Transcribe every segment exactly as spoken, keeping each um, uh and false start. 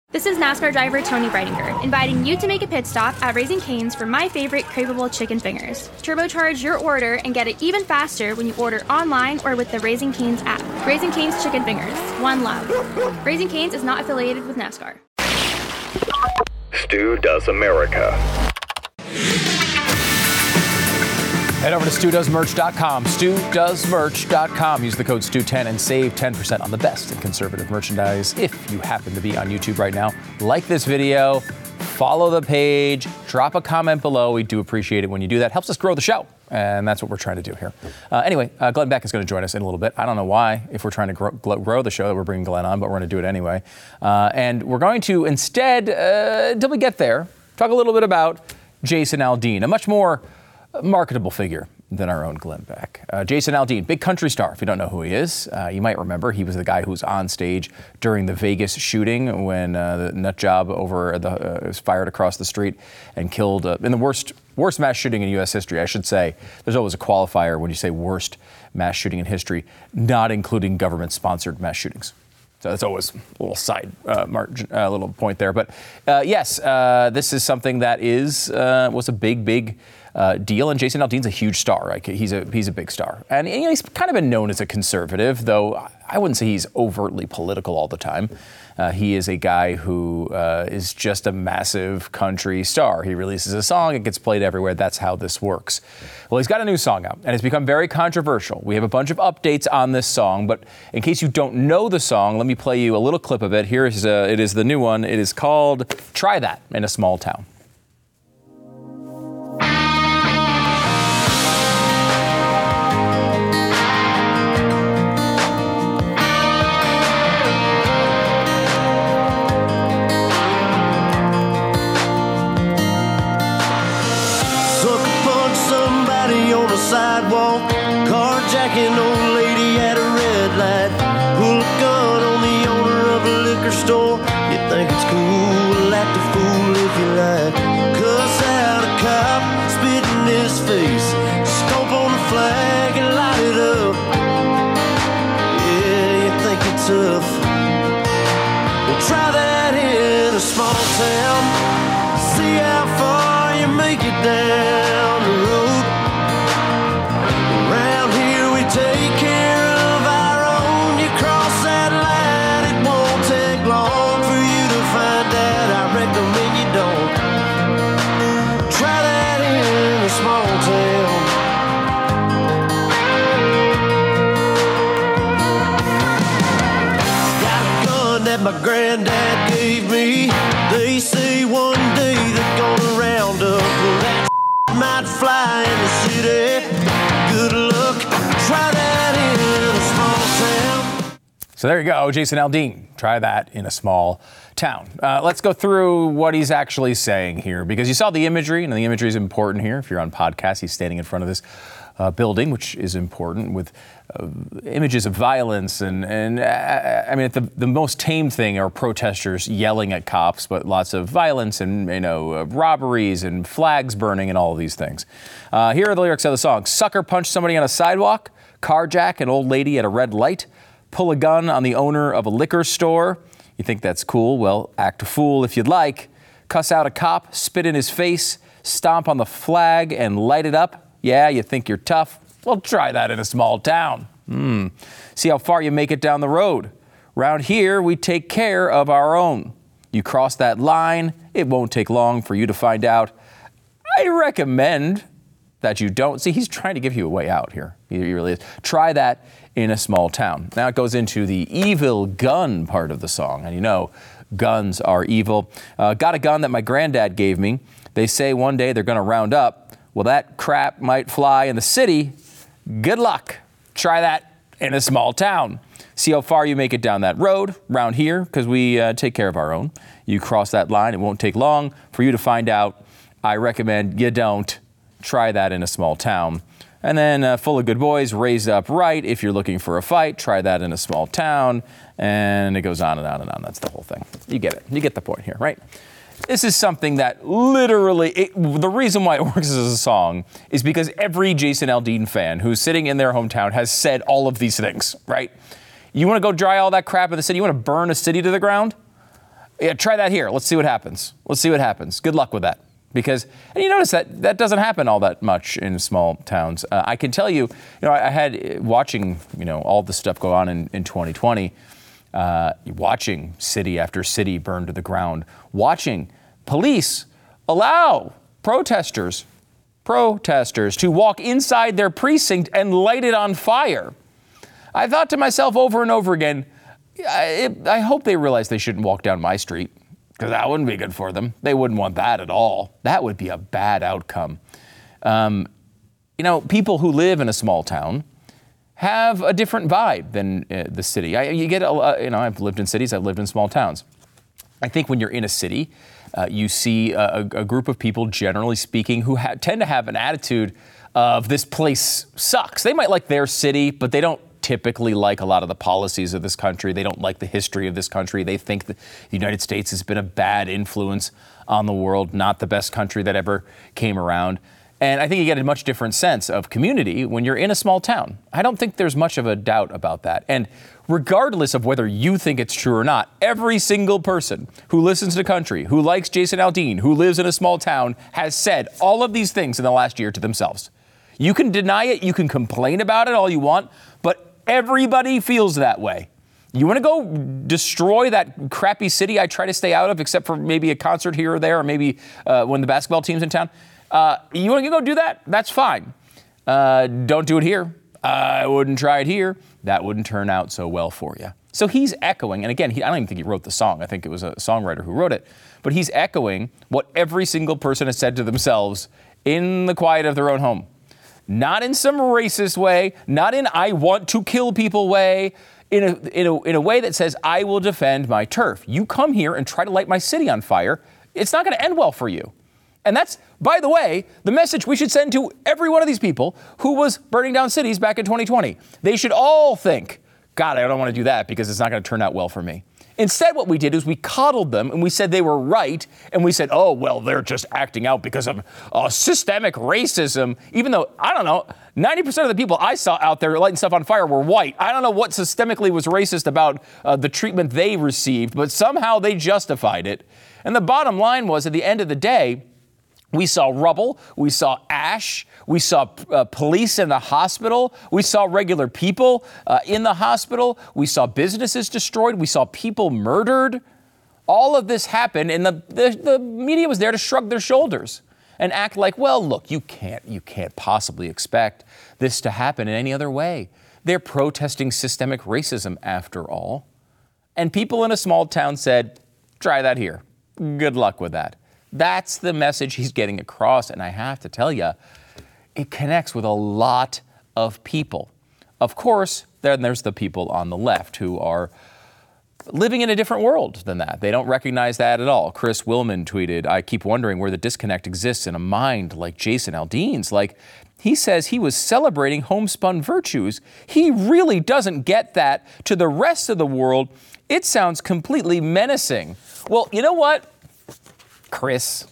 This is NASCAR driver Tony Breidinger, inviting you to make a pit stop at Raising Cane's for my favorite craveable chicken fingers. Turbocharge your order and get it even faster when you order online or with the Raising Cane's app. Raising Cane's Chicken Fingers, one love. Raising Cane's is not affiliated with NASCAR. Stu Does America. Head over to stu does merch dot com, stu does merch dot com. Use the code Stu ten and save ten percent on the best in conservative merchandise. If you happen to be on YouTube right now, like this video, follow the page, drop a comment below. We do appreciate it when you do that. Helps us grow the show, and that's what we're trying to do here. Uh, anyway, uh, Glenn Beck is going to join us in a little bit. I don't know why, if we're trying to grow, grow the show, that we're bringing Glenn on, but we're going to do it anyway. Uh, and we're going to instead, uh, until we get there, talk a little bit about Jason Aldean, a much more marketable figure than our own Glenn Beck. Uh, Jason Aldean, big country star. If you don't know who he is, uh, you might remember he was the guy who was on stage during the Vegas shooting when uh, the nut job over the uh, was fired across the street and killed uh, in the worst worst mass shooting in U S history. I should say there's always a qualifier when you say worst mass shooting in history, not including government-sponsored mass shootings. So that's always a little side uh, margin, a uh, little point there. But uh, yes, uh, this is something that is uh, was a big, big uh, deal. And Jason Aldean's a huge star, right? He's a he's a big star, and you know, he's kind of been known as a conservative, though I wouldn't say he's overtly political all the time. Uh, he is a guy who uh, is just a massive country star. He releases a song, it gets played everywhere. That's how this works. Well, he's got a new song out, and it's become very controversial. We have a bunch of updates on this song, but in case you don't know the song, let me play you a little clip of it. Here is uh, it is the new one. It is called "Try That in a Small Town." Sidewalk, carjacking old lady at a red light, pull a gun on the owner of a liquor store. You think it's cool, act a fool if you like. Cuss out a cop, spit in his face, stomp on the flag and light it up. Yeah, you think it's tough. Well, try that in a small town, see how far you make it down the road. Take care of our own. You cross that line, it won't take long for you to find out. I recommend you don't. Try that in a small town. Got a gun that my granddad gave me. They say one day they're gonna round up. Well, that might fly in the city. Good luck. Try that in a small town. So there you go, Jason Aldean. Try that in a small town. Uh, let's go through what he's actually saying here, because you saw the imagery, and the imagery is important here. If you're on podcast, he's standing in front of this uh, building, which is important, with uh, images of violence. And, and uh, I mean, the, the most tame thing are protesters yelling at cops, but lots of violence and, you know, uh, robberies and flags burning and all of these things. Uh, here are the lyrics of the song. Sucker punch somebody on a sidewalk, carjack an old lady at a red light, pull a gun on the owner of a liquor store. You think that's cool? Well, act a fool if you'd like. Cuss out a cop, spit in his face, stomp on the flag and light it up. Yeah, you think you're tough? Well, try that in a small town. Hmm. See how far you make it down the road. Round here, we take care of our own. You cross that line, it won't take long for you to find out. I recommend that you don't. See, he's trying to give you a way out here. He really is. Try that in a small town. Now it goes into the evil gun part of the song. And you know, guns are evil. Uh, got a gun that my granddad gave me. They say one day they're going to round up. Well, that crap might fly in the city. Good luck. Try that in a small town. See how far you make it down that road. Round here, because we uh, take care of our own. You cross that line, it won't take long for you to find out. I recommend you don't. Try that in a small town. And then uh, full of good boys, raised up right. If you're looking for a fight, try that in a small town. And it goes on and on and on. That's the whole thing. You get it. You get the point here, right? This is something that literally, it, the reason why it works as a song is because every Jason Aldean fan who's sitting in their hometown has said all of these things, right? You want to go dry all that crap in the city? You want to burn a city to the ground? Yeah, try that here. Let's see what happens. Let's see what happens. Good luck with that. Because, and you notice that that doesn't happen all that much in small towns. Uh, I can tell you, you know, I, I had watching, you know, all the stuff go on in, in twenty twenty, uh, watching city after city burn to the ground, watching police allow protesters, protesters to walk inside their precinct and light it on fire. I thought to myself over and over again, I, I hope they realize they shouldn't walk down my street, because that wouldn't be good for them. They wouldn't want that at all. That would be a bad outcome. Um, you know, people who live in a small town have a different vibe than uh, the city. I, you get, a, you know, I've lived in cities, I've lived in small towns. I think when you're in a city, uh, you see a, a group of people, generally speaking, who ha- tend to have an attitude of this place sucks. They might like their city, but they don't typically like a lot of the policies of this country. They don't like the history of this country. They think that the United States has been a bad influence on the world, not the best country that ever came around. And I think you get a much different sense of community when you're in a small town. I don't think there's much of a doubt about that. And regardless of whether you think it's true or not, every single person who listens to the country, who likes Jason Aldean, who lives in a small town, has said all of these things in the last year to themselves. You can deny it, you can complain about it all you want, but everybody feels that way. You want to go destroy that crappy city I try to stay out of, except for maybe a concert here or there, or maybe uh, when the basketball team's in town? Uh, you want to go do that? That's fine. Uh, don't do it here. I wouldn't try it here. That wouldn't turn out so well for you. So he's echoing, and again, he, I don't even think he wrote the song. I think it was a songwriter who wrote it. But he's echoing what every single person has said to themselves in the quiet of their own home. Not in some racist way, not in I want to kill people way, in a, in a, in a way that says I will defend my turf. You come here and try to light my city on fire, it's not going to end well for you. And that's, by the way, the message we should send to every one of these people who was burning down cities back in twenty twenty. They should all think, God, I don't want to do that because it's not going to turn out well for me. Instead, what we did is we coddled them and we said they were right. And we said, oh, well, they're just acting out because of uh, systemic racism, even though, I don't know, ninety percent of the people I saw out there lighting stuff on fire were white. I don't know what systemically was racist about uh, the treatment they received, but somehow they justified it. And the bottom line was, at the end of the day, we saw rubble, we saw ash, we saw uh, police in the hospital, we saw regular people uh, in the hospital, we saw businesses destroyed, we saw people murdered. All of this happened, and the, the, the media was there to shrug their shoulders and act like, well, look, you can't, you can't possibly expect this to happen in any other way. They're protesting systemic racism after all. And people in a small town said, try that here. Good luck with that. That's the message he's getting across, and I have to tell you, it connects with a lot of people. Of course, then there's the people on the left who are living in a different world than that. They don't recognize that at all. Chris Willman tweeted, I keep wondering where the disconnect exists in a mind like Jason Aldean's. Like, he says he was celebrating homespun virtues. He really doesn't get that. To the rest of the world, it sounds completely menacing. Well, you know what? Chris,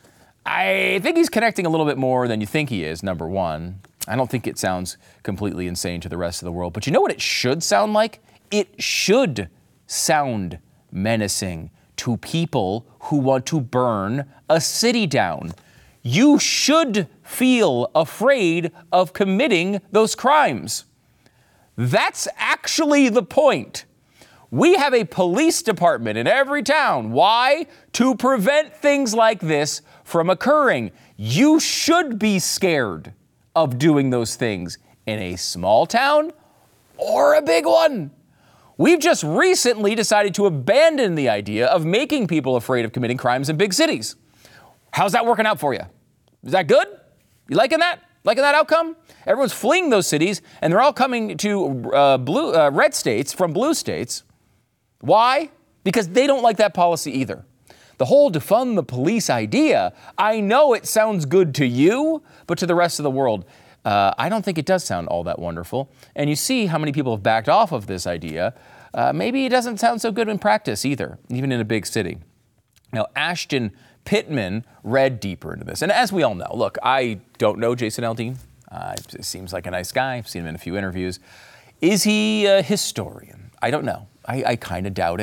I think he's connecting a little bit more than you think he is, number one. I don't think it sounds completely insane to the rest of the world. But you know what it should sound like? It should sound menacing to people who want to burn a city down. You should feel afraid of committing those crimes. That's actually the point. We have a police department in every town. Why? To prevent things like this from occurring. You should be scared of doing those things in a small town or a big one. We've just recently decided to abandon the idea of making people afraid of committing crimes in big cities. How's that working out for you? Is that good? You liking that? Liking that outcome? Everyone's fleeing those cities, and they're all coming to uh, blue, uh, red states from blue states. Why? Because they don't like that policy either. The whole defund the police idea, I know it sounds good to you, but to the rest of the world, uh, I don't think it does sound all that wonderful. And you see how many people have backed off of this idea. Uh, maybe it doesn't sound so good in practice either, even in a big city. Now, Ashton Pittman read deeper into this. And as we all know, look, I don't know Jason Aldean. Uh, he seems like a nice guy. I've seen him in a few interviews. Is he a historian? I don't know. I, I kind of doubt it.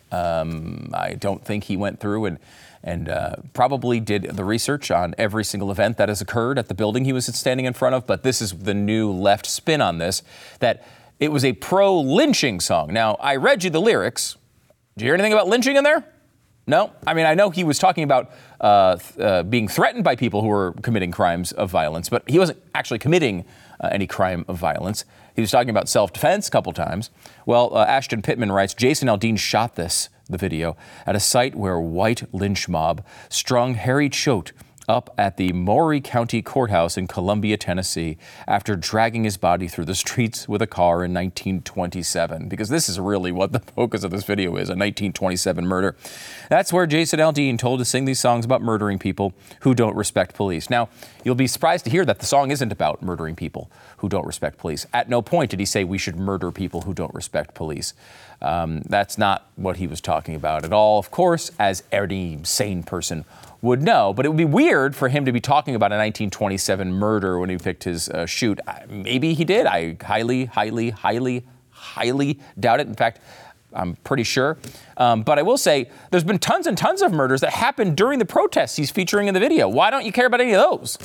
Um, I don't think he went through and and uh, probably did the research on every single event that has occurred at the building he was standing in front of. But this is the new left spin on this, that it was a pro-lynching song. Now, I read you the lyrics. Did you hear anything about lynching in there? No? I mean, I know he was talking about uh, th- uh, being threatened by people who were committing crimes of violence, but he wasn't actually committing uh, any crime of violence. He was talking about self-defense a couple times. Well, uh, Ashton Pittman writes, Jason Aldean shot this, the video, at a site where a white lynch mob strung Harry Choate up at the Maury County Courthouse in Columbia, Tennessee, after dragging his body through the streets with a car in nineteen twenty-seven. Because this is really what the focus of this video is, a nineteen twenty-seven murder. That's where Jason Aldean told to sing these songs about murdering people who don't respect police. Now, you'll be surprised to hear that the song isn't about murdering people who don't respect police. At no point did he say we should murder people who don't respect police. Um, that's not what he was talking about at all, of course, as any sane person would know. But it would be weird for him to be talking about a nineteen twenty-seven murder when he picked his uh, shoot. Maybe he did. I highly, highly, highly, highly doubt it. In fact, I'm pretty sure. Um, but I will say there's been tons and tons of murders that happened during the protests he's featuring in the video. Why don't you care about any of those?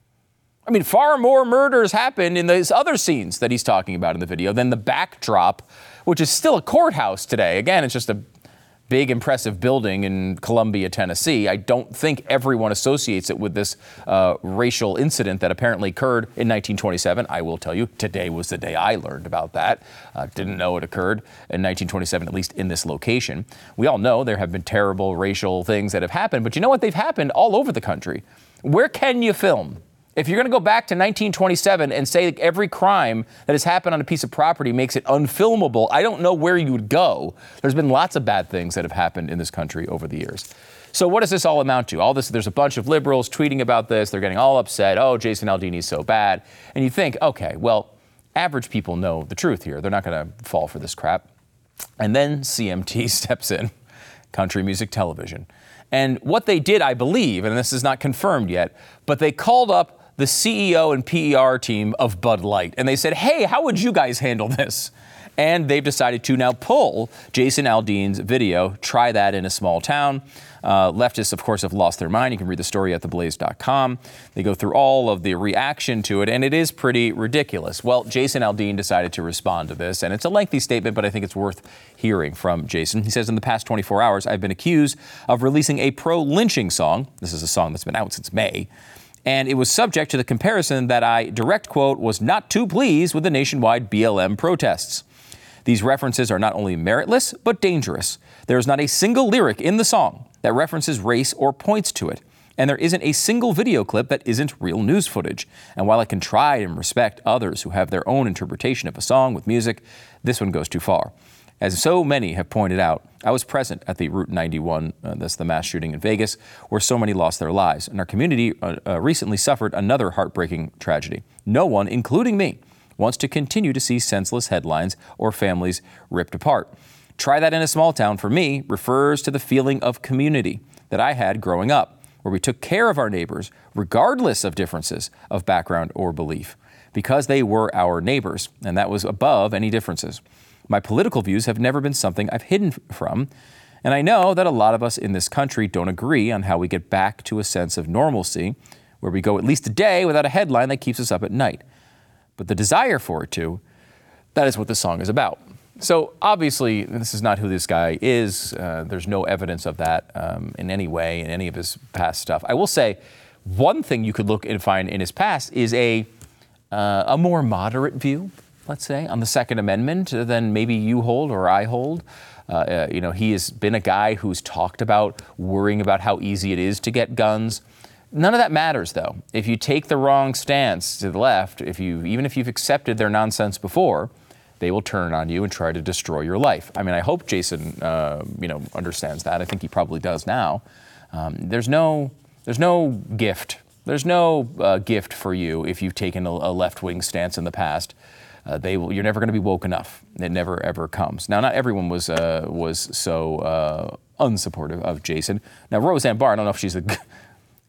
I mean, far more murders happened in those other scenes that he's talking about in the video than the backdrop, which is still a courthouse today. Again, it's just a big, impressive building in Columbia, Tennessee. I don't think everyone associates it with this uh, racial incident that apparently occurred in nineteen twenty-seven. I will tell you, today was the day I learned about that. Uh, didn't know it occurred in nineteen twenty-seven, at least in this location. We all know there have been terrible racial things that have happened, but you know what? They've happened all over the country. Where can you film? If you're going to go back to nineteen twenty-seven and say every crime that has happened on a piece of property makes it unfilmable, I don't know where you would go. There's been lots of bad things that have happened in this country over the years. So what does this all amount to? All this, there's a bunch of liberals tweeting about this. They're getting all upset. Oh, Jason Aldean is so bad. And you think, okay, well, average people know the truth here. They're not going to fall for this crap. And then C M T steps in, Country Music Television. And what they did, I believe, and this is not confirmed yet, but they called up the C E O and P R team of Bud Light. And they said, hey, how would you guys handle this? And they've decided to now pull Jason Aldean's video, Try That in a Small Town. Uh, leftists, of course, have lost their mind. You can read the story at the blaze dot com. They go through all of the reaction to it, and it is pretty ridiculous. Well, Jason Aldean decided to respond to this, and it's a lengthy statement, but I think it's worth hearing from Jason. He says, in the past twenty-four hours, I've been accused of releasing a pro-lynching song. This is a song that's been out since May. And it was subject to the comparison that I, direct quote, was not too pleased with the nationwide B L M protests. These references are not only meritless, but dangerous. There is not a single lyric in the song that references race or points to it. And there isn't a single video clip that isn't real news footage. And while I can try and respect others who have their own interpretation of a song with music, this one goes too far. As so many have pointed out, I was present at the Route ninety-one, uh, that's the mass shooting in Vegas, where so many lost their lives. And our community uh, uh, recently suffered another heartbreaking tragedy. No one, including me, wants to continue to see senseless headlines or families ripped apart. Try That in a Small Town, for me, refers to the feeling of community that I had growing up, where we took care of our neighbors, regardless of differences of background or belief, because they were our neighbors, and that was above any differences. My political views have never been something I've hidden from, and I know that a lot of us in this country don't agree on how we get back to a sense of normalcy, where we go at least a day without a headline that keeps us up at night. But the desire for it to, that is what this song is about. So obviously, this is not who this guy is. Uh, there's no evidence of that um, in any way, in any of his past stuff. I will say, one thing you could look and find in his past is a uh, a more moderate view, let's say, on the Second Amendment than maybe you hold or I hold. Uh, uh, you know, he has been a guy who's talked about worrying about how easy it is to get guns. None of that matters, though. If you take the wrong stance to the left, if you even if you've accepted their nonsense before, they will turn on you and try to destroy your life. I mean, I hope Jason, uh, you know, understands that. I think he probably does now. Um, there's no, there's no gift. There's no uh, gift for you if you've taken a, a left-wing stance in the past. Uh, they will, you're never going to be woke enough. It never ever comes. Now, not everyone was uh, was so uh, unsupportive of Jason. Now, Roseanne Barr, I don't know if she's a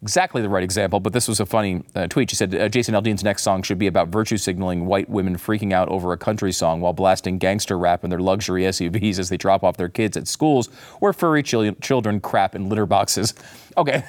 exactly the right example, but this was a funny uh, tweet. She said, uh, Jason Aldean's next song should be about virtue signaling white women freaking out over a country song while blasting gangster rap in their luxury S U Vs as they drop off their kids at schools where furry chil- children crap in litter boxes. Okay.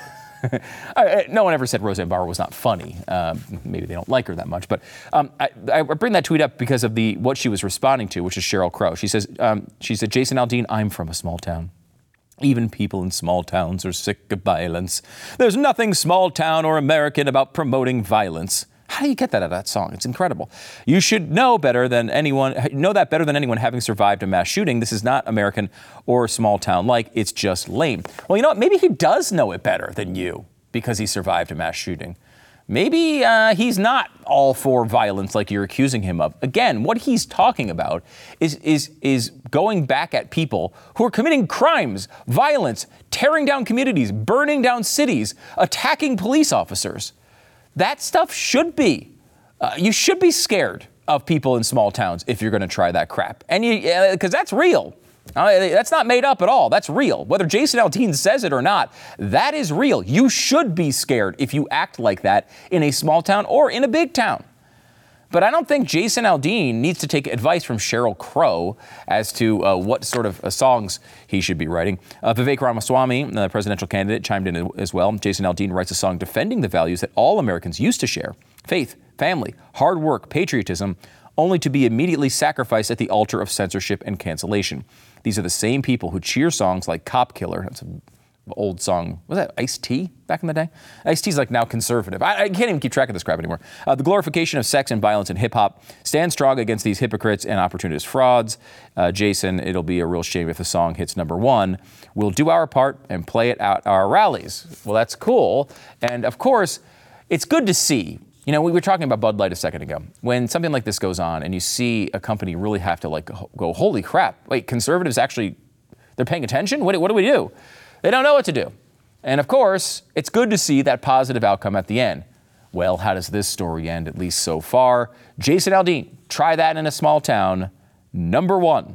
I, no one ever said Roseanne Barr was not funny. Um, maybe they don't like her that much. But um, I, I bring that tweet up because of the what she was responding to, which is Sheryl Crow. She says, um, she said, Jason Aldean, I'm from a small town. Even people in small towns are sick of violence. There's nothing small town or American about promoting violence. How do you get that out of that song? It's incredible. You should know better than anyone, know that better than anyone having survived a mass shooting. This is not American or small town like. It's just lame. Well, you know what? Maybe he does know it better than you because he survived a mass shooting. Maybe uh, he's not all for violence like you're accusing him of. Again, what he's talking about is, is, is going back at people who are committing crimes, violence, tearing down communities, burning down cities, attacking police officers. That stuff should be, uh, you should be scared of people in small towns if you're going to try that crap. And you, because uh, that's real. Uh, that's not made up at all. That's real. Whether Jason Aldean says it or not, that is real. You should be scared if you act like that in a small town or in a big town. But I don't think Jason Aldean needs to take advice from Sheryl Crow as to uh, what sort of uh, songs he should be writing. Uh, Vivek Ramaswamy, the presidential candidate, chimed in as well. Jason Aldean writes a song defending the values that all Americans used to share: faith, family, hard work, patriotism, only to be immediately sacrificed at the altar of censorship and cancellation. These are the same people who cheer songs like Cop Killer. That's an old song. Was that Ice-T back in the day? Ice-T's like now conservative. I, I can't even keep track of this crap anymore. Uh, the glorification of sex and violence in hip-hop stands strong against these hypocrites and opportunist frauds. Uh, Jason, it'll be a real shame if the song hits number one. We'll do our part and play it at our rallies. Well, that's cool. And of course, it's good to see. You know, we were talking about Bud Light a second ago. When something like this goes on and you see a company really have to like go, holy crap, wait, conservatives actually, they're paying attention? What, what do we do? They don't know what to do. And of course, it's good to see that positive outcome at the end. Well, how does this story end, at least so far? Jason Aldean, try that in a small town, number one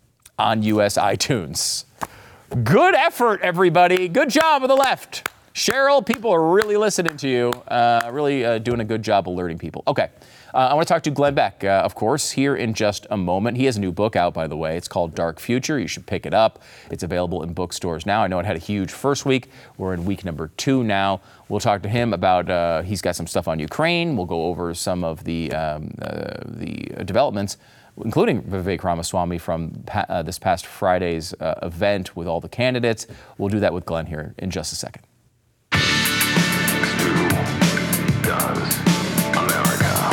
on U S iTunes. Good effort, everybody. Good job of the left. Sheryl, people are really listening to you, uh, really uh, doing a good job alerting people. Okay, uh, I want to talk to Glenn Beck, uh, of course, here in just a moment. He has a new book out, by the way. It's called Dark Future. You should pick it up. It's available in bookstores now. I know it had a huge first week. We're in week number two now. We'll talk to him about, uh, he's got some stuff on Ukraine. We'll go over some of the, um, uh, the developments, including Vivek Ramaswamy from pa- uh, this past Friday's uh, event with all the candidates. We'll do that with Glenn here in just a second. Does America.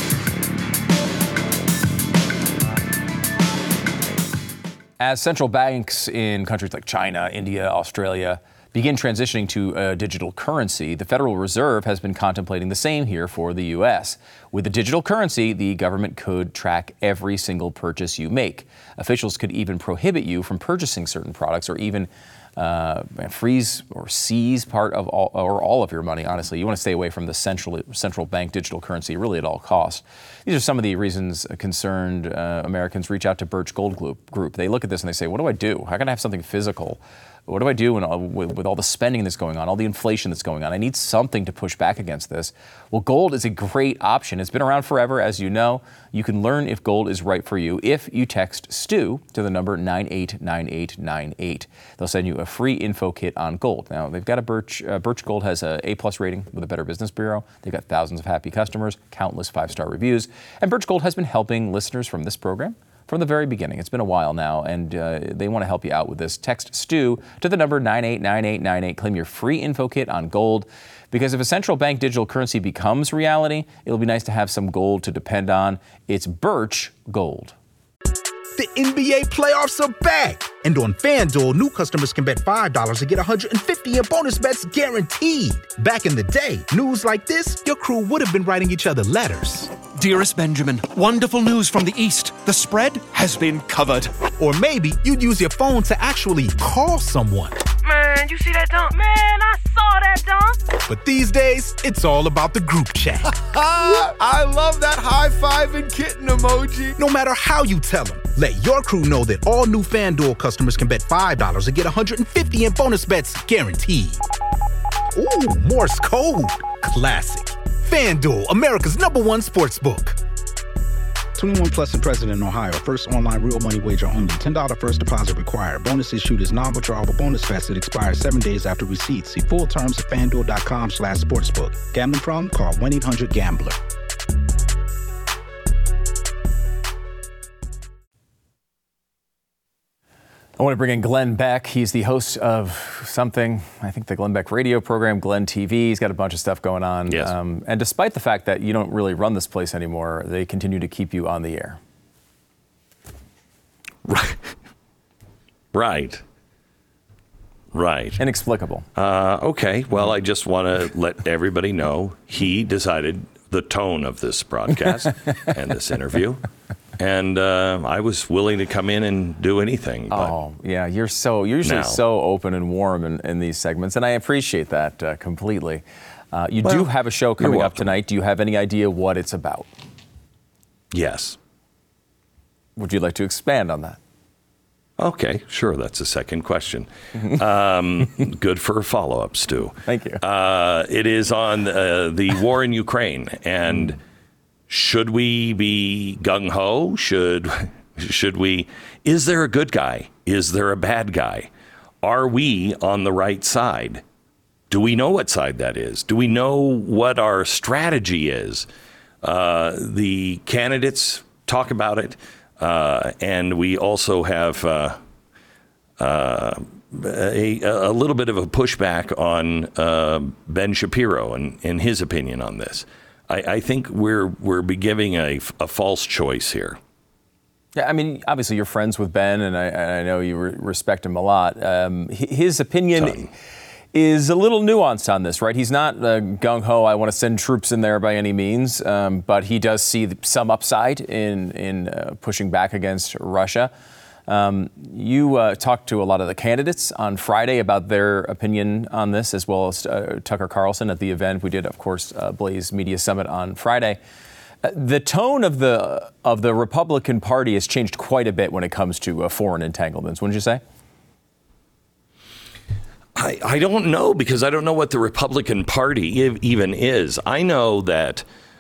As central banks in countries like China, India, Australia begin transitioning to a digital currency, the Federal Reserve has been contemplating the same here for the U S. With the digital currency, the government could track every single purchase you make. Officials could even prohibit you from purchasing certain products or even Uh, freeze or seize part of all or all of your money. Honestly, you want to stay away from the central central bank digital currency, really at all costs. These are some of the reasons concerned uh, Americans reach out to Birch Gold Group. They look at this and they say, "What do I do? How can I have something physical? What do I do when, uh, with, with all the spending that's going on, all the inflation that's going on? I need something to push back against this." Well, gold is a great option. It's been around forever, as you know. You can learn if gold is right for you if you text STU to the number nine eight nine eight nine eight. They'll send you a free info kit on gold. Now, they've got a Birch, uh, Birch Gold has a A-plus rating with the Better Business Bureau. They've got thousands of happy customers, countless five-star reviews. And Birch Gold has been helping listeners from this program from the very beginning. It's been a while now, and uh, they want to help you out with this. Text STU to the number nine eight nine eight nine eight. Claim your free info kit on gold. Because if a central bank digital currency becomes reality, it'll be nice to have some gold to depend on. It's Birch Gold. The N B A playoffs are back. And on FanDuel, new customers can bet five dollars and get one hundred fifty in bonus bets guaranteed. Back in the day, news like this, your crew would have been writing each other letters. Dearest Benjamin, wonderful news from the East. The spread has been covered. Or maybe you'd use your phone to actually call someone. Man, you see that dunk? Man, I saw that dunk. But these days, it's all about the group chat. I love that high five and kitten emoji. No matter how you tell them, let your crew know that all new FanDuel customers can bet five dollars and get one hundred fifty in bonus bets guaranteed. Ooh, Morse code. Classic. FanDuel, America's number one sports book. twenty-one plus and present in Ohio. First online real money wager only. ten dollars first deposit required. Bonus issued is non-withdrawable bonus vest that expires seven days after receipt. See full terms at FanDuel.com slash sportsbook. Gambling problem? Call one eight hundred gambler. I want to bring in Glenn Beck. He's the host of something, I think the Glenn Beck radio program, Glenn T V. He's got a bunch of stuff going on. Yes. Um, and despite the fact that you don't really run this place anymore, they continue to keep you on the air. Right. Right. Right. Inexplicable. Uh, okay. Well, I just want to let everybody know he decided the tone of this broadcast and this interview. And uh, I was willing to come in and do anything. But oh, yeah. You're so you're usually now. so open and warm in, in these segments, and I appreciate that uh, completely. Uh, you Well, do have a show coming you're up welcome. tonight. Do you have any idea what it's about? Yes. Would you like to expand on that? Okay, sure. That's a second question. Um, good for a follow-up, Stu. Thank you. Uh, it is on uh, the war in Ukraine, and should we be gung-ho? Should should we? Is there a good guy? Is there a bad guy? Are we on the right side? Do we know what side that is? Do we know what our strategy is? Uh, the candidates talk about it. Uh, and we also have uh, uh, a, a little bit of a pushback on uh, Ben Shapiro and, and his opinion on this. I, I think we're we're be giving a, a false choice here. Yeah, I mean, obviously you're friends with Ben, and I, and I know you re- respect him a lot. Um, his opinion Ton. is a little nuanced on this, right? He's not uh, gung-ho, I want to send troops in there by any means, um, but he does see some upside in, in uh, pushing back against Russia. Um, you uh, talked to a lot of the candidates on Friday about their opinion on this, as well as uh, Tucker Carlson at the event. We did, of course, uh, Blaze Media Summit on Friday. Uh, the tone of the of the Republican Party has changed quite a bit when it comes to uh, foreign entanglements, wouldn't you say? I, I don't know, because I don't know what the Republican Party ev- even is. I know that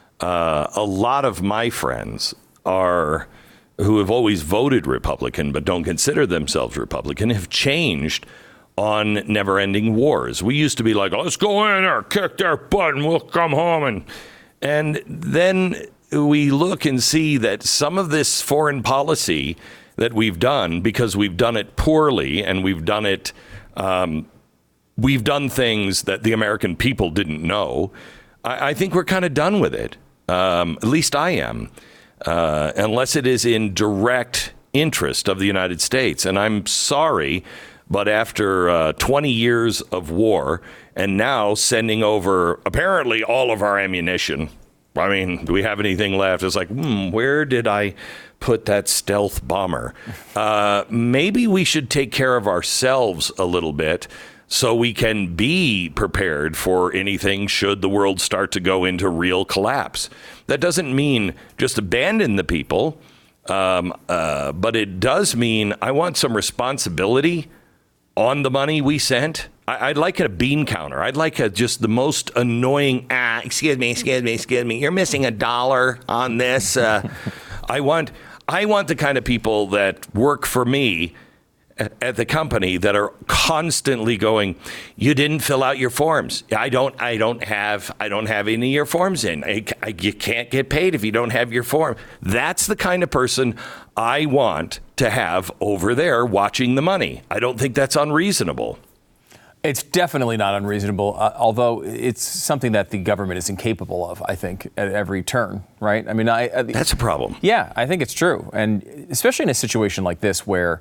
uh, a lot of my friends are who have always voted Republican but don't consider themselves Republican have changed on never-ending wars. We used to be like, let's go in there, kick their butt, and we'll come home. And, and then we look and see that some of this foreign policy that we've done, because we've done it poorly and we've done it um, We've done things that the American people didn't know. I, I think we're kind of done with it. Um, at least I am, uh, unless it is in direct interest of the United States. And I'm sorry, but after uh, twenty years of war and now sending over apparently all of our ammunition, I mean, do we have anything left? It's like, hmm, where did I put that stealth bomber? Uh, maybe we should take care of ourselves a little bit, so we can be prepared for anything should the world start to go into real collapse. That doesn't mean just abandon the people, um, uh, but it does mean I want some responsibility on the money we sent. I, I'd like a bean counter. I'd like a, just the most annoying, ah, excuse me, excuse me, excuse me, you're missing a dollar on this. Uh, I want, I want the kind of people that work for me at the company that are constantly going, you didn't fill out your forms. I don't, I don't have, I don't have any of your forms in. I, I, you can't get paid if you don't have your form. That's the kind of person I want to have over there watching the money. I don't think that's unreasonable. It's definitely not unreasonable, uh, although it's something that the government is incapable of, I think, at every turn, right? I mean, I, I that's a problem. Yeah, I think it's true. And especially in a situation like this where,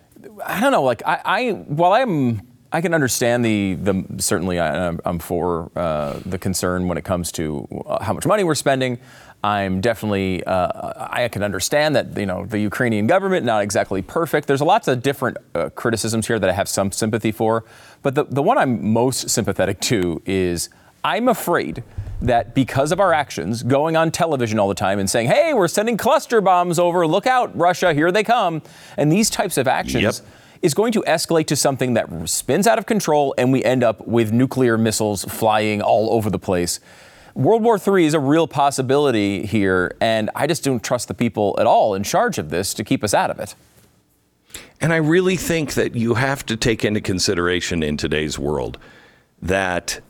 I don't know, like I, I while I'm, I can understand the, the certainly I, I'm for uh, the concern when it comes to how much money we're spending. I'm definitely, uh, I can understand that, you know, the Ukrainian government, not exactly perfect. There's lots of different uh, criticisms here that I have some sympathy for. But the, the one I'm most sympathetic to is I'm afraid that because of our actions, going on television all the time and saying, hey, we're sending cluster bombs over, look out, Russia, here they come. And these types of actions, yep. is going to escalate to something that spins out of control and we end up with nuclear missiles flying all over the place. World War Three is a real possibility here, and I just don't trust the people at all in charge of this to keep us out of it. And I really think that you have to take into consideration in today's world that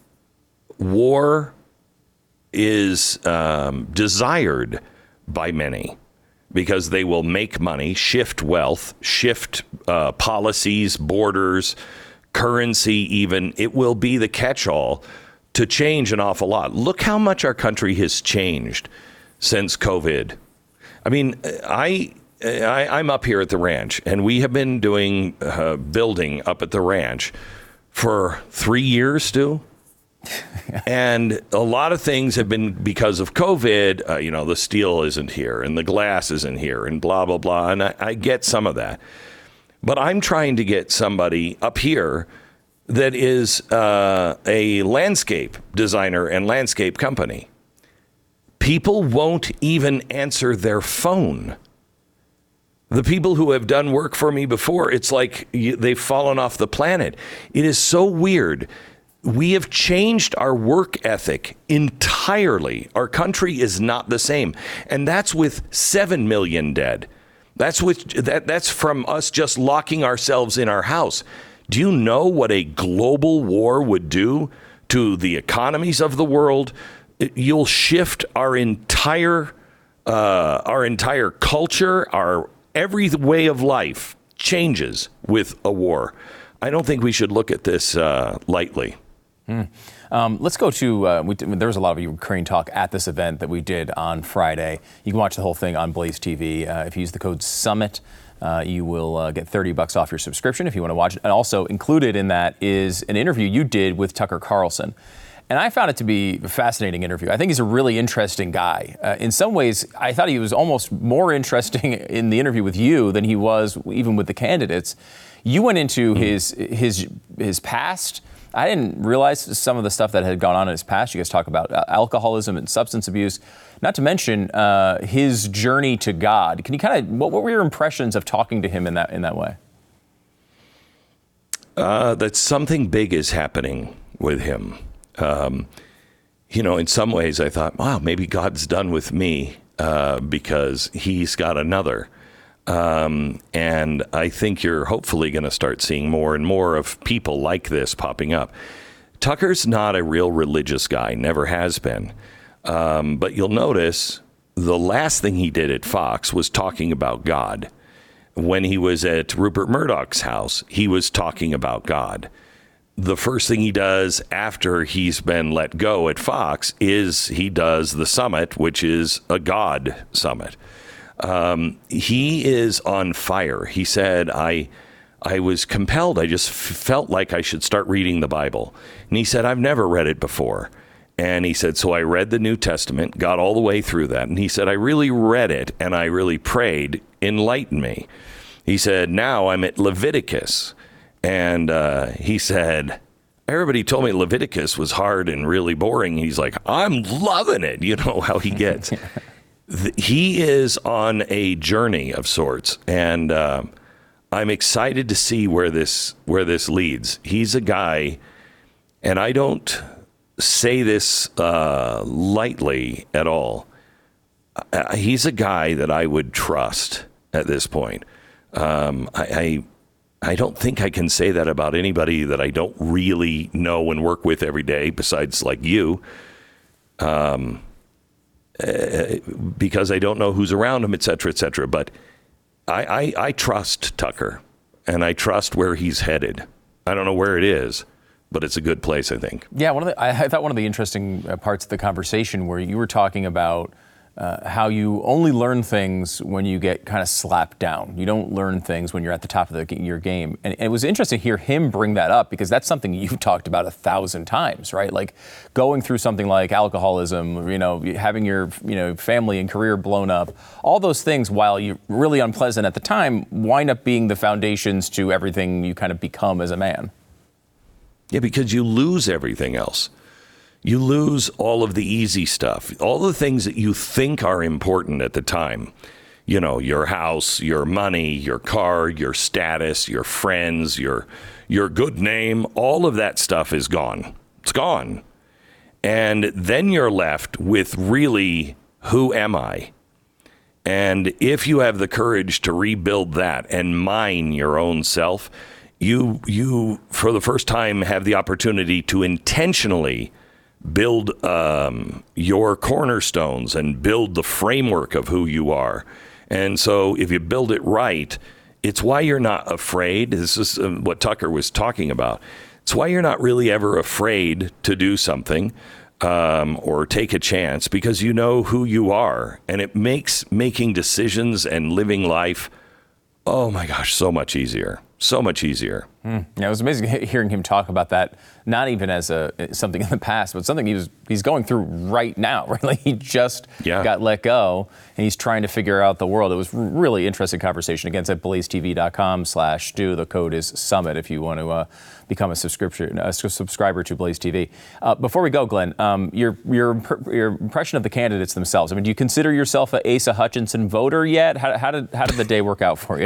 war is um, desired by many because they will make money, shift wealth, shift uh, policies, borders, currency even. It will be the catch-all to change an awful lot. Look how much our country has changed since COVID. I mean, I, I I'm up here at the ranch, and we have been doing uh, building up at the ranch for three years, Stu. And a lot of things have been because of COVID. Uh, you know, the steel isn't here, and the glass isn't here, and blah blah blah. And I, I get some of that, but I'm trying to get somebody up here that is uh, a landscape designer and landscape company. People won't even answer their phone. The people who have done work for me before, it's like you, they've fallen off the planet. It is so weird. We have changed our work ethic entirely. Our country is not the same. And that's with seven million dead. That's with that. That's from us just locking ourselves in our house. Do you know what a global war would do to the economies of the world? You'll shift our entire uh, our entire culture, our every way of life changes with a war. I don't think we should look at this uh, lightly. Mm. Um, let's go to, uh, we, there was a lot of Ukraine talk at this event that we did on Friday. You can watch the whole thing on Blaze T V. Uh, if you use the code SUMMIT, uh, you will uh, get thirty bucks off your subscription if you want to watch it. And also included in that is an interview you did with Tucker Carlson. And I found it to be a fascinating interview. I think he's a really interesting guy. Uh, in some ways, I thought he was almost more interesting in the interview with you than he was even with the candidates. You went into his his his past. I didn't realize some of the stuff that had gone on in his past. You guys talk about alcoholism and substance abuse, not to mention uh, his journey to God. Can you kind of, what, what were your impressions of talking to him in that in that way? Uh, that something big is happening with him. Um, you know, in some ways I thought, wow, maybe God's done with me uh, because he's got another. Um, and I think you're hopefully going to start seeing more and more of people like this popping up. Tucker's not a real religious guy, never has been. Um, but you'll notice the last thing he did at Fox was talking about God. When he was at Rupert Murdoch's house, he was talking about God. The first thing he does after he's been let go at Fox is he does the summit, which is a God summit. Um, he is on fire. He said, I I was compelled. I just f- felt like I should start reading the Bible. And he said, I've never read it before. And he said, so I read the New Testament, got all the way through that. And he said, I really read it and I really prayed, enlighten me. He said, now I'm at Leviticus. And uh, he said, everybody told me Leviticus was hard and really boring. He's like, I'm loving it. You know how he gets. He is on a journey of sorts, and uh, I'm excited to see where this where this leads. He's a guy, and I don't say this uh, lightly at all. Uh, he's a guy that I would trust at this point. Um, I, I I don't think I can say that about anybody that I don't really know and work with every day, besides like you. Um. Uh, because I don't know who's around him, et cetera, et cetera. But I, I, I trust Tucker, and I trust where he's headed. I don't know where it is, but it's a good place, I think. Yeah, one of the, I, I thought one of the interesting parts of the conversation where you were talking about uh, how you only learn things when you get kind of slapped down. You don't learn things when you're at the top of the, your game. And, and it was interesting to hear him bring that up, because that's something you've talked about a thousand times, right? Like going through something like alcoholism, you know, having your, you know, family and career blown up, all those things, while you're really unpleasant at the time, wind up being the foundations to everything you kind of become as a man. Yeah, because you lose everything else. You lose all of the easy stuff, all the things that you think are important at the time. you know, your house, your money, your car, your status, your friends, your your good name, all of that stuff is gone. It's gone. And then you're left with really, who am I? And if you have the courage to rebuild that and mine your own self, you, you for the first time, have the opportunity to intentionally build um, your cornerstones and build the framework of who you are. And so if you build it right, it's why you're not afraid. This is uh, what Tucker was talking about. It's why you're not really ever afraid to do something um, or take a chance, because you know who you are. And it makes making decisions and living life, oh my gosh, so much easier. So much easier. Mm. Yeah, it was amazing hearing him talk about that, not even as a something in the past, but something he was he's going through right now. Right, like he just yeah. got let go, and he's trying to figure out the world. It was really interesting conversation. Again, it's at blaze t v dot com slash stu. The code is Summit if you want to uh, become a subscription a subscriber to Blaze T V. Uh, before we go, Glenn, um, your your your impression of the candidates themselves. I mean, do you consider yourself a Asa Hutchinson voter yet? How, how did how did the day work out for you?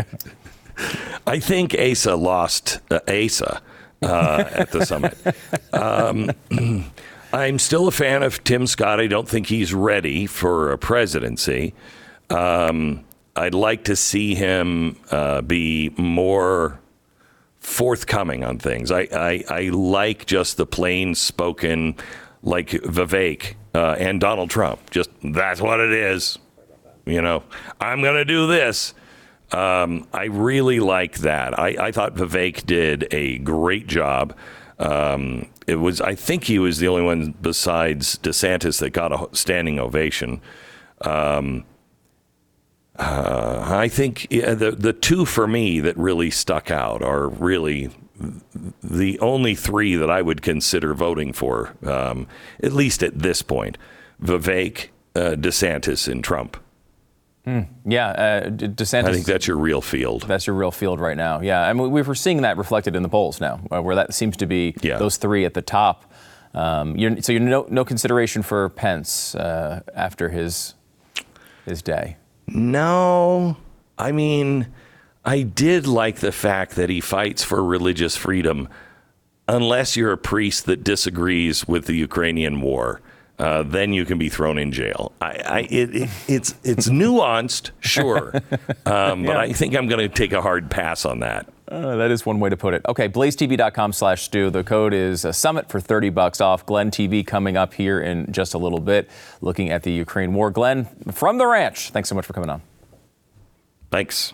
I think Asa lost uh, Asa uh, at the summit. Um, I'm still a fan of Tim Scott. I don't think he's ready for a presidency. Um, I'd like to see him uh, be more forthcoming on things. I, I, I like just the plain spoken, like Vivek uh, and Donald Trump. Just that's what it is. You know, I'm going to do this. Um, I really like that. I, I thought Vivek did a great job. Um, it was, I think he was the only one besides DeSantis that got a standing ovation. Um, uh, I think yeah, the the two for me that really stuck out are really the only three that I would consider voting for, um, at least at this point: Vivek, uh, DeSantis, and Trump. Mm, yeah, uh, DeSantis. I think that's your real field. That's your real field right now. Yeah, I mean, we were seeing that reflected in the polls now, uh, where that seems to be yeah. those three at the top. Um, you're, so you're no, no consideration for Pence uh, after his his day. No, I mean, I did like the fact that he fights for religious freedom, unless you're a priest that disagrees with the Ukrainian war. Uh, then you can be thrown in jail. I, I, it, it, it's it's nuanced, sure, um, but yeah. I think I'm going to take a hard pass on that. Uh, that is one way to put it. Okay, blaze t v dot com slash stu. The code is uh, Summit for thirty bucks off. Glenn T V coming up here in just a little bit, looking at the Ukraine war. Glenn, from the ranch, thanks so much for coming on. Thanks.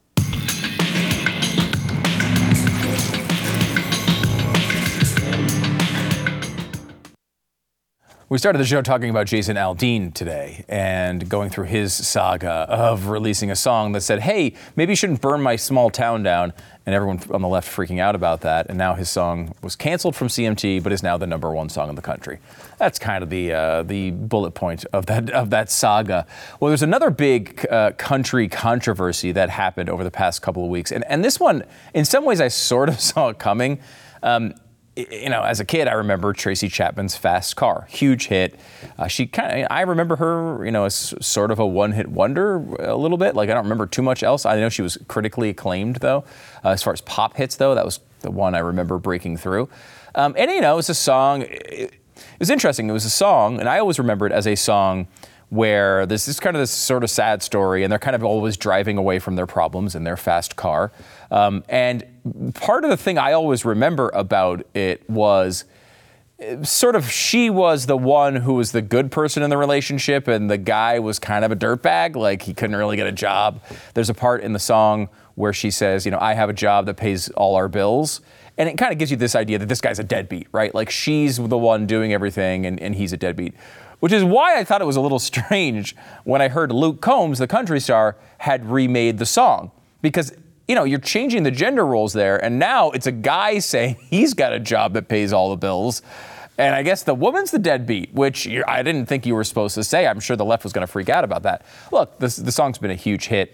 We started the show talking about Jason Aldean today and going through his saga of releasing a song that said, hey, maybe you shouldn't burn my small town down. And everyone on the left freaking out about that. And now his song was canceled from C M T, but is now the number one song in the country. That's kind of the uh, the bullet point of that of that saga. Well, there's another big uh, country controversy that happened over the past couple of weeks. And, and this one, in some ways, I sort of saw it coming. Um, You know, as a kid, I remember Tracy Chapman's Fast Car, huge hit. Uh, she kind of, I remember her, you know, as sort of a one-hit wonder a little bit. Like, I don't remember too much else. I know she was critically acclaimed, though. Uh, as far as pop hits, though, that was the one I remember breaking through. Um, and, you know, it was a song, it, it was interesting. It was a song, and I always remember it as a song where this is kind of this sort of sad story, and they're kind of always driving away from their problems in their fast car. Um, and part of the thing I always remember about it was sort of she was the one who was the good person in the relationship, and the guy was kind of a dirtbag, like he couldn't really get a job. There's a part in the song where she says, you know, I have a job that pays all our bills. And it kind of gives you this idea that this guy's a deadbeat, right? Like she's the one doing everything, and, and he's a deadbeat. Which is why I thought it was a little strange when I heard Luke Combs, the country star, had remade the song. Because, you know, you're changing the gender roles there, and now it's a guy saying he's got a job that pays all the bills. And I guess the woman's the deadbeat, which you're, I didn't think you were supposed to say. I'm sure the left was going to freak out about that. Look, this, the song's been a huge hit.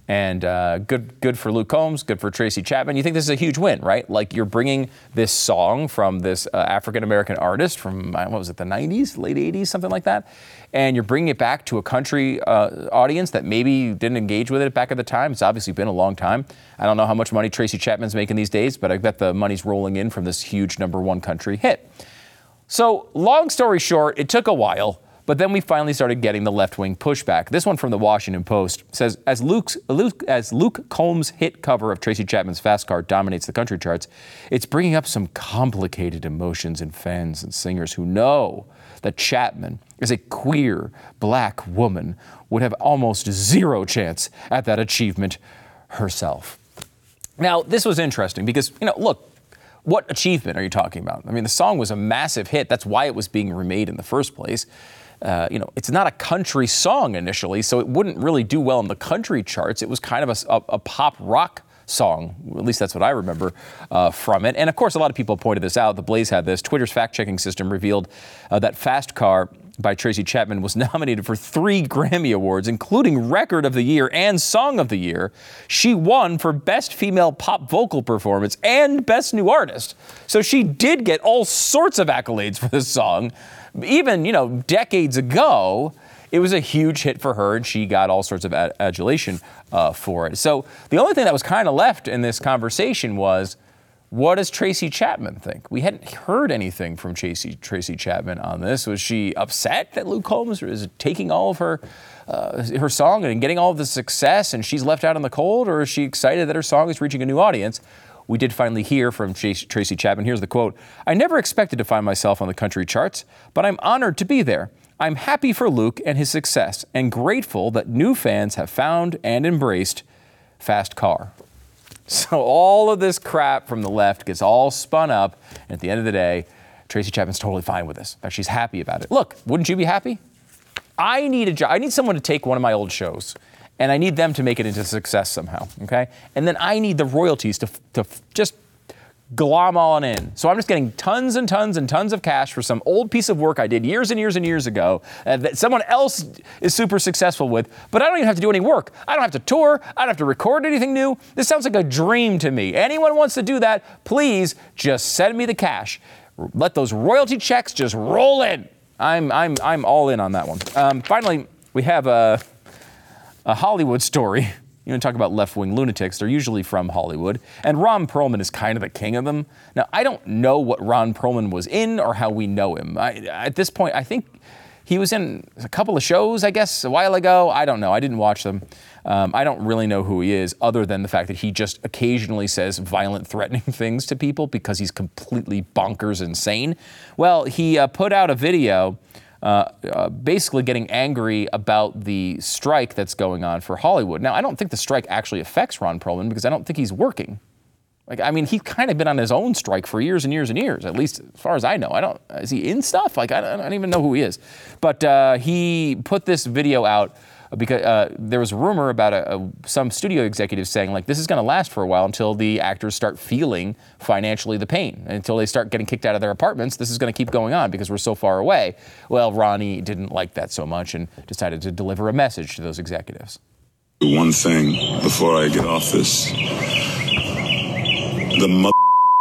And uh, good good for Luke Combs, good for Tracy Chapman. You think this is a huge win, right? Like you're bringing this song from this uh, African-American artist from, what was it, the nineties, late eighties, something like that. And you're bringing it back to a country uh, audience that maybe didn't engage with it back at the time. It's obviously been a long time. I don't know how much money Tracy Chapman's making these days, but I bet the money's rolling in from this huge number one country hit. So long story short, it took a while. But then we finally started getting the left-wing pushback. This one from the Washington Post says, as, Luke's, Luke, as Luke Combs' hit cover of Tracy Chapman's Fast Car dominates the country charts, it's bringing up some complicated emotions in fans and singers who know that Chapman, as a queer black woman, would have almost zero chance at that achievement herself. Now, this was interesting because, you know, look, what achievement are you talking about? I mean, the song was a massive hit. That's why it was being remade in the first place. Uh, you know, it's not a country song initially, so it wouldn't really do well in the country charts. It was kind of a, a, a pop rock song. At least that's what I remember uh, from it. And of course, a lot of people pointed this out. The Blaze had this. Twitter's fact-checking system revealed uh, that Fast Car by Tracy Chapman was nominated for three Grammy Awards, including Record of the Year and Song of the Year. She won for Best Female Pop Vocal Performance and Best New Artist. So she did get all sorts of accolades for this song. Even, you know, decades ago, it was a huge hit for her, and she got all sorts of ad- adulation uh, for it. So the only thing that was kind of left in this conversation was, what does Tracy Chapman think? We hadn't heard anything from Tracy, Tracy Chapman on this. Was she upset that Luke Combs is taking all of her uh, her song and getting all of the success, and she's left out in the cold, or is she excited that her song is reaching a new audience? We did finally hear from Tracy Chapman. Here's the quote. I never expected to find myself on the country charts, but I'm honored to be there. I'm happy for Luke and his success and grateful that new fans have found and embraced Fast Car. So all of this crap from the left gets all spun up. And at the end of the day, Tracy Chapman's totally fine with this. In fact, she's happy about it. Look, wouldn't you be happy? I need a job. I need someone to take one of my old shows, and I need them to make it into success somehow, okay? And then I need the royalties to, to just glom on in. So I'm just getting tons and tons and tons of cash for some old piece of work I did years and years and years ago uh, that someone else is super successful with, but I don't even have to do any work. I don't have to tour. I don't have to record anything new. This sounds like a dream to me. Anyone wants to do that, please just send me the cash. Let those royalty checks just roll in. I'm, I'm, I'm all in on that one. Um, finally, we have a... A Hollywood story. You want to talk about left-wing lunatics. They're usually from Hollywood. And Ron Perlman is kind of the king of them. Now, I don't know what Ron Perlman was in or how we know him. I, at this point, I think he was in a couple of shows, I guess, a while ago. I don't know. I didn't watch them. Um, I don't really know who he is, other than the fact that he just occasionally says violent, threatening things to people because he's completely bonkers insane. Well, he uh, put out a video Uh, uh, basically getting angry about the strike that's going on for Hollywood. Now, I don't think the strike actually affects Ron Perlman because I don't think he's working. Like, I mean, he's kind of been on his own strike for years and years and years, at least as far as I know. I don't, is he in stuff? Like, I don't, I don't even know who he is. But uh, he put this video out because uh, there was a rumor about a, a, some studio executives saying, like, this is going to last for a while until the actors start feeling financially the pain. Until they start getting kicked out of their apartments, this is going to keep going on because we're so far away. Well, Ronnie didn't like that so much and decided to deliver a message to those executives. One thing before I get off this. The mother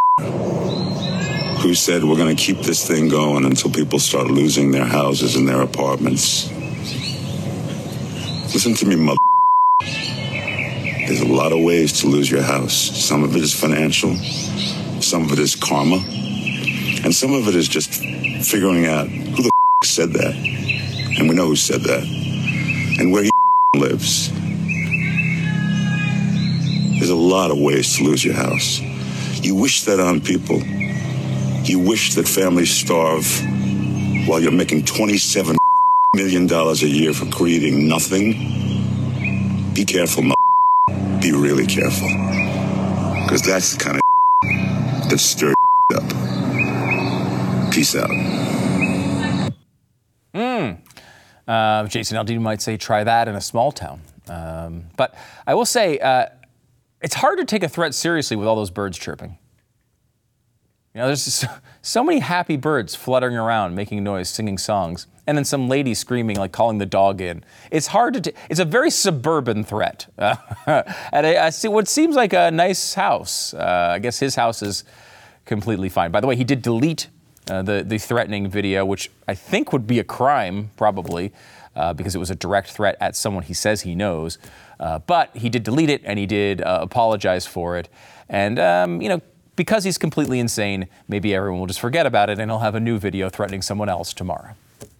who said we're going to keep this thing going until people start losing their houses and their apartments. Listen to me, mother. There's a lot of ways to lose your house. Some of it is financial. Some of it is karma. And some of it is just figuring out who the said that. And we know who said that. And where he lives. There's a lot of ways to lose your house. You wish that on people. You wish that families starve while you're making twenty-seven million dollars a year for creating nothing. Be careful, m***. Be really careful. Because that's the kind of that stirs up. Peace out. Mm. Uh, Jason Aldean might say, try that in a small town. Um, but I will say, uh, it's hard to take a threat seriously with all those birds chirping. You know, there's so, so many happy birds fluttering around, making noise, singing songs, and then some lady screaming, like calling the dog in. It's hard to. T- it's a very suburban threat. Uh, at a, I see what seems like a nice house. Uh, I guess his house is completely fine. By the way, he did delete uh, the the threatening video, which I think would be a crime, probably, uh, because it was a direct threat at someone he says he knows. Uh, but he did delete it, and he did uh, apologize for it, and um, you know. Because he's completely insane, maybe everyone will just forget about it and he'll have a new video threatening someone else tomorrow.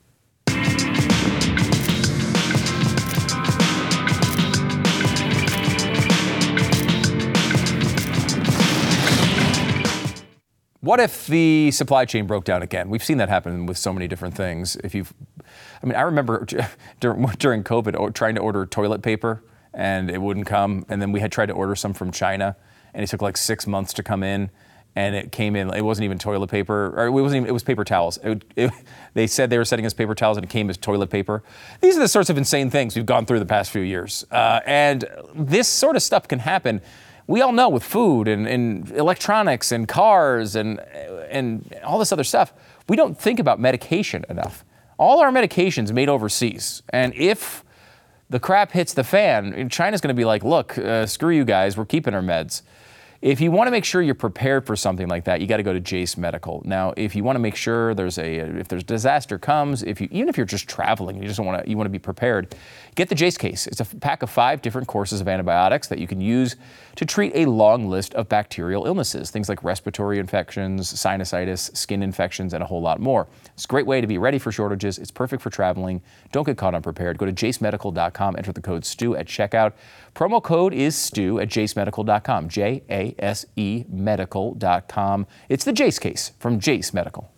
What if the supply chain broke down again? We've seen that happen with so many different things. If you've, I mean, I remember during, during COVID trying to order toilet paper and it wouldn't come, and then we had tried to order some from China. And it took like six months to come in, and it came in. It wasn't even toilet paper, or it wasn't even. It was paper towels. It, it, they said they were sending us paper towels, and it came as toilet paper. These are the sorts of insane things we've gone through the past few years, uh, and this sort of stuff can happen. We all know with food and, and electronics and cars and and all this other stuff, we don't think about medication enough. All our medication's made overseas, and if the crap hits the fan, China's going to be like, look, uh, screw you guys, we're keeping our meds. If you want to make sure you're prepared for something like that, you got to go to Jase Medical. Now, if you want to make sure there's a, if there's disaster comes, if you, even if you're just traveling, you just want to, you want to be prepared, get the Jase case. It's a pack of five different courses of antibiotics that you can use to treat a long list of bacterial illnesses, things like respiratory infections, sinusitis, skin infections, and a whole lot more. It's a great way to be ready for shortages. It's perfect for traveling. Don't get caught unprepared. Go to jase medical dot com, enter the code STU at checkout. Promo code is STU at jase medical dot com, J A S E medical dot com. It's the Jase case from Jase Medical.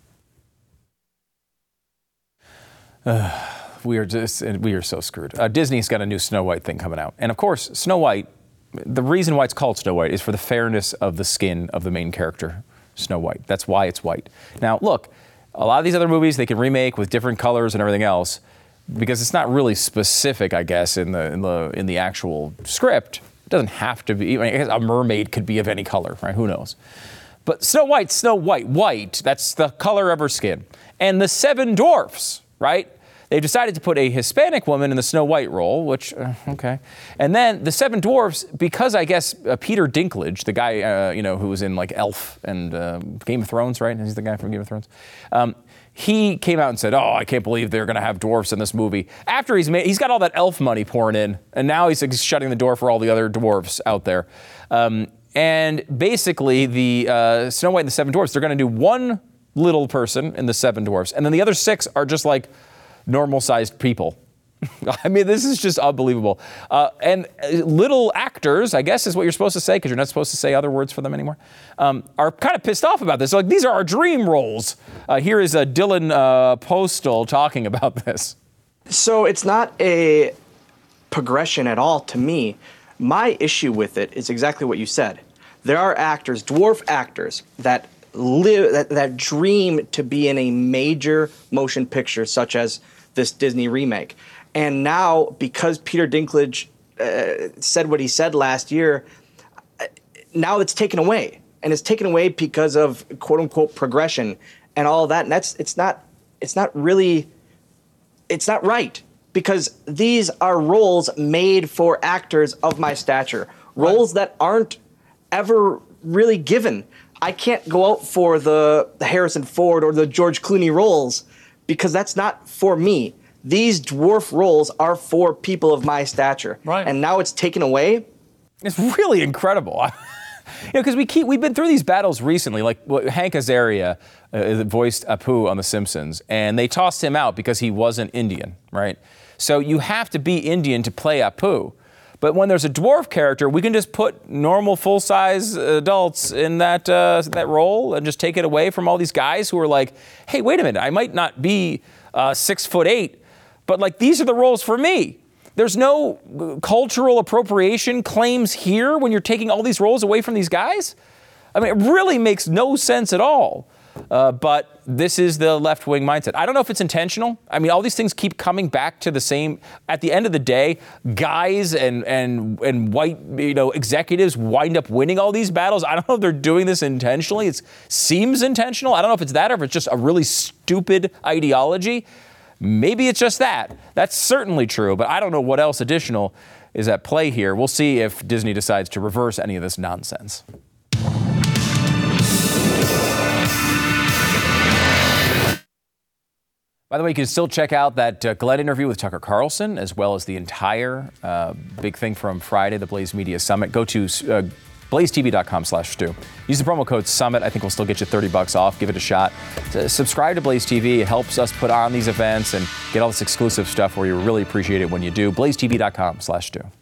Uh, we are just, we are so screwed. Uh, Disney's got a new Snow White thing coming out. And of course, Snow White, the reason why it's called Snow White is for the fairness of the skin of the main character, Snow White. That's why it's white. Now, look, a lot of these other movies they can remake with different colors and everything else because it's not really specific, I guess, in the in the in the actual script. It doesn't have to be. I mean, I guess a mermaid could be of any color, right? Who knows? But Snow White, Snow White, white. That's the color of her skin. And the Seven Dwarfs, right? They decided to put a Hispanic woman in the Snow White role, which, uh, okay. And then the Seven Dwarfs, because I guess uh, Peter Dinklage, the guy, uh, you know, who was in like Elf and uh, Game of Thrones, right? He's the guy from Game of Thrones. Um, he came out and said, oh, I can't believe they're going to have dwarfs in this movie. After he's made, he's got all that elf money pouring in, and now he's like, shutting the door for all the other dwarfs out there. Um, and basically, the uh, Snow White and the Seven Dwarfs, they're going to do one little person in the Seven Dwarfs, and then the other six are just like normal-sized people. I mean, this is just unbelievable. Uh, and little actors, I guess is what you're supposed to say, because you're not supposed to say other words for them anymore, um, are kind of pissed off about this. Like, these are our dream roles. Uh, here is uh, Dylan uh, Postal talking about this. So it's not a progression at all to me. My issue with it is exactly what you said. There are actors, dwarf actors, that live that, that dream to be in a major motion picture such as this Disney remake. And now, because Peter Dinklage uh, said what he said last year, uh, now it's taken away. And it's taken away because of quote-unquote progression and all that. And that's it's not it's not really it's not right, because these are roles made for actors of my stature, roles that aren't ever really given. I can't go out for the, the Harrison Ford or the George Clooney roles because that's not for me. These dwarf roles are for people of my stature. Right. And now it's taken away. It's really incredible. You know, because we keep we've been through these battles recently. Like Hank Azaria uh, voiced Apu on The Simpsons, and they tossed him out because he wasn't Indian, right? So you have to be Indian to play Apu. But when there's a dwarf character, we can just put normal full-size adults in that uh, that role and just take it away from all these guys who are like, hey, wait a minute, I might not be uh, six foot eight, but like these are the roles for me. There's no cultural appropriation claims here when you're taking all these roles away from these guys. I mean, it really makes no sense at all. Uh, but this is the left-wing mindset. I don't know if it's intentional. I mean, all these things keep coming back to the same. At the end of the day, guys and and and white, you know, executives wind up winning all these battles. I don't know if they're doing this intentionally. It seems intentional. I don't know if it's that or if it's just a really stupid ideology. Maybe it's just that. That's certainly true, but I don't know what else additional is at play here. We'll see if Disney decides to reverse any of this nonsense. By the way, you can still check out that uh, Glenn interview with Tucker Carlson, as well as the entire uh, big thing from Friday, the Blaze Media Summit. Go to uh, blazetv.com slash Stu. Use the promo code SUMMIT. I think we'll still get you thirty bucks off. Give it a shot. So subscribe to Blaze T V. It helps us put on these events and get all this exclusive stuff where you really appreciate it when you do. blazetv.com slash Stu.